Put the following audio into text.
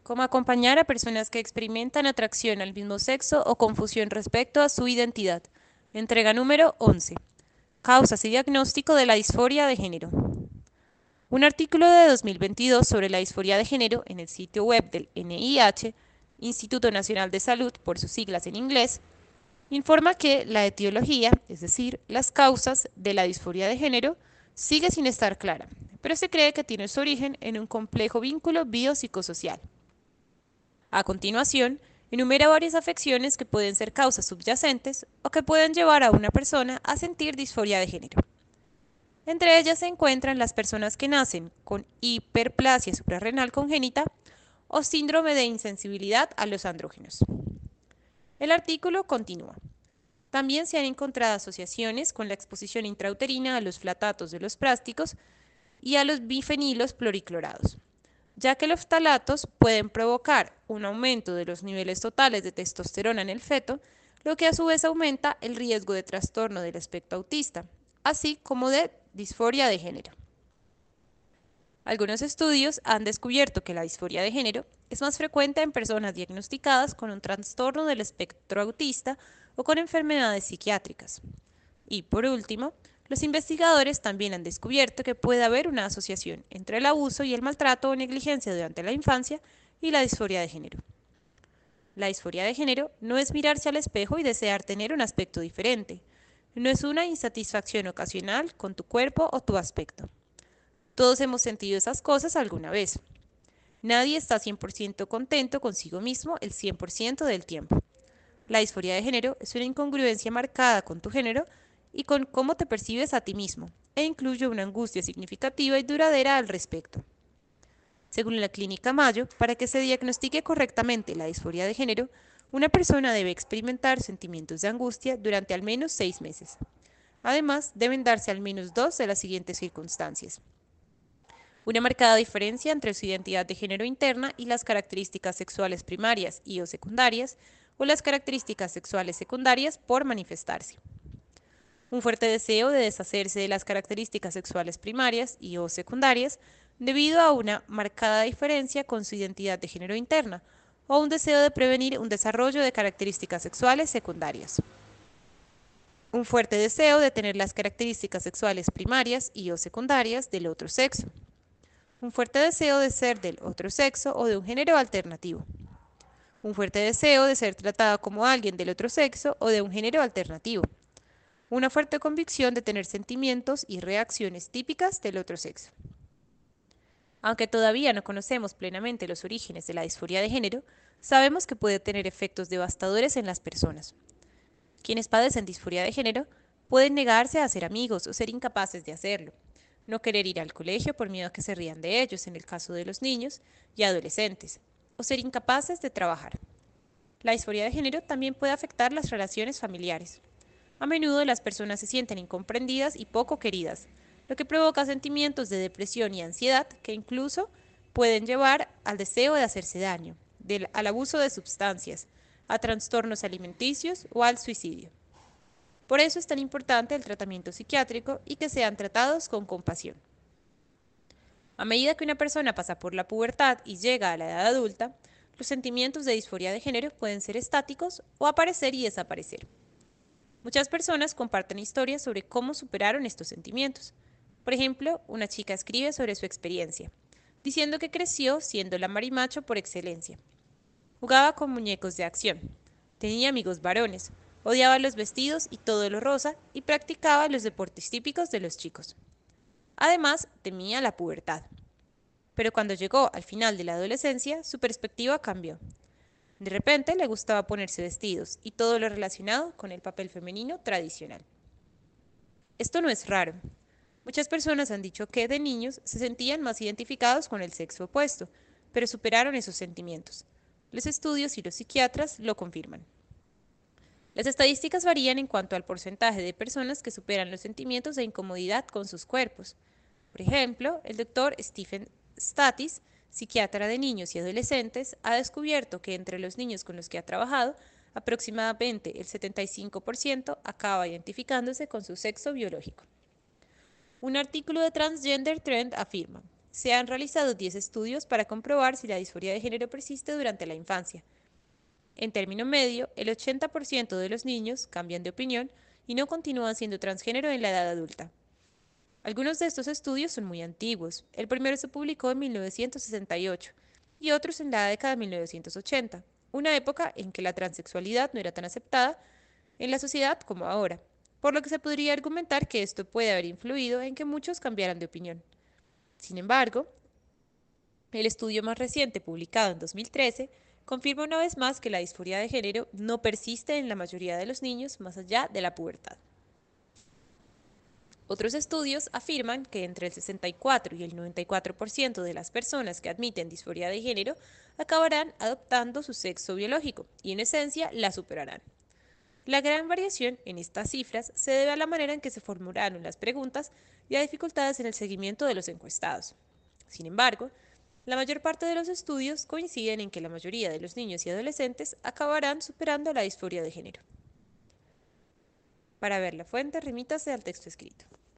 como acompañar a personas que experimentan atracción al mismo sexo o confusión respecto a su identidad. Entrega número 11. Causas y diagnóstico de la disforia de género. Un artículo de 2022 sobre la disforia de género en el sitio web del NIH, Instituto Nacional de Salud, por sus siglas en inglés, informa que la etiología, es decir, las causas de la disforia de género, sigue sin estar clara, pero se cree que tiene su origen en un complejo vínculo biopsicosocial. A continuación, enumera varias afecciones que pueden ser causas subyacentes o que pueden llevar a una persona a sentir disforia de género. Entre ellas se encuentran las personas que nacen con hiperplasia suprarrenal congénita o síndrome de insensibilidad a los andrógenos. El artículo continúa. También se han encontrado asociaciones con la exposición intrauterina a los flatatos de los plásticos y a los bifenilos pluriclorados, ya que los ftalatos pueden provocar un aumento de los niveles totales de testosterona en el feto, lo que a su vez aumenta el riesgo de trastorno del espectro autista, así como de disforia de género. Algunos estudios han descubierto que la disforia de género es más frecuente en personas diagnosticadas con un trastorno del espectro autista o con enfermedades psiquiátricas. Y por último, los investigadores también han descubierto que puede haber una asociación entre el abuso y el maltrato o negligencia durante la infancia y la disforia de género. La disforia de género no es mirarse al espejo y desear tener un aspecto diferente. No es una insatisfacción ocasional con tu cuerpo o tu aspecto. Todos hemos sentido esas cosas alguna vez. Nadie está 100% contento consigo mismo el 100% del tiempo. La disforia de género es una incongruencia marcada con tu género y con cómo te percibes a ti mismo, e incluye una angustia significativa y duradera al respecto. Según la Clínica Mayo, para que se diagnostique correctamente la disforia de género, una persona debe experimentar sentimientos de angustia durante al menos 6 meses. Además, deben darse al menos dos de las siguientes circunstancias: una marcada diferencia entre su identidad de género interna y las características sexuales primarias y o secundarias, o las características sexuales secundarias por manifestarse. Un fuerte deseo de deshacerse de las características sexuales primarias y o secundarias debido a una marcada diferencia con su identidad de género interna, o un deseo de prevenir un desarrollo de características sexuales secundarias. Un fuerte deseo de tener las características sexuales primarias y o secundarias del otro sexo. Un fuerte deseo de ser del otro sexo o de un género alternativo. Un fuerte deseo de ser tratado como alguien del otro sexo o de un género alternativo. Una fuerte convicción de tener sentimientos y reacciones típicas del otro sexo. Aunque todavía no conocemos plenamente los orígenes de la disforia de género, sabemos que puede tener efectos devastadores en las personas. Quienes padecen disforia de género pueden negarse a ser amigos o ser incapaces de hacerlo, no querer ir al colegio por miedo a que se rían de ellos en el caso de los niños y adolescentes, o ser incapaces de trabajar. La disforia de género también puede afectar las relaciones familiares. A menudo las personas se sienten incomprendidas y poco queridas, lo que provoca sentimientos de depresión y ansiedad que incluso pueden llevar al deseo de hacerse daño, al abuso de sustancias, a trastornos alimenticios o al suicidio. Por eso es tan importante el tratamiento psiquiátrico y que sean tratados con compasión. A medida que una persona pasa por la pubertad y llega a la edad adulta, los sentimientos de disforia de género pueden ser estáticos o aparecer y desaparecer. Muchas personas comparten historias sobre cómo superaron estos sentimientos. Por ejemplo, una chica escribe sobre su experiencia, diciendo que creció siendo la marimacho por excelencia. Jugaba con muñecos de acción, tenía amigos varones, odiaba los vestidos y todo lo rosa y practicaba los deportes típicos de los chicos. Además, temía la pubertad. Pero cuando llegó al final de la adolescencia, su perspectiva cambió. De repente le gustaba ponerse vestidos y todo lo relacionado con el papel femenino tradicional. Esto no es raro. Muchas personas han dicho que de niños se sentían más identificados con el sexo opuesto, pero superaron esos sentimientos. Los estudios y los psiquiatras lo confirman. Las estadísticas varían en cuanto al porcentaje de personas que superan los sentimientos de incomodidad con sus cuerpos. Por ejemplo, el doctor Stephen Statis, psiquiatra de niños y adolescentes, ha descubierto que entre los niños con los que ha trabajado, aproximadamente el 75% acaba identificándose con su sexo biológico. Un artículo de Transgender Trend afirma: Se han realizado 10 estudios para comprobar si la disforia de género persiste durante la infancia. En término medio, el 80% de los niños cambian de opinión y no continúan siendo transgénero en la edad adulta. Algunos de estos estudios son muy antiguos. El primero se publicó en 1968 y otros en la década de 1980, una época en que la transexualidad no era tan aceptada en la sociedad como ahora, por lo que se podría argumentar que esto puede haber influido en que muchos cambiaran de opinión. Sin embargo, el estudio más reciente, publicado en 2013, confirma una vez más que la disforia de género no persiste en la mayoría de los niños más allá de la pubertad. Otros estudios afirman que entre el 64 y el 94% de las personas que admiten disforia de género acabarán adoptando su sexo biológico y en esencia la superarán. La gran variación en estas cifras se debe a la manera en que se formularon las preguntas y a dificultades en el seguimiento de los encuestados. Sin embargo, la mayor parte de los estudios coinciden en que la mayoría de los niños y adolescentes acabarán superando la disforia de género. Para ver la fuente, remítase al texto escrito.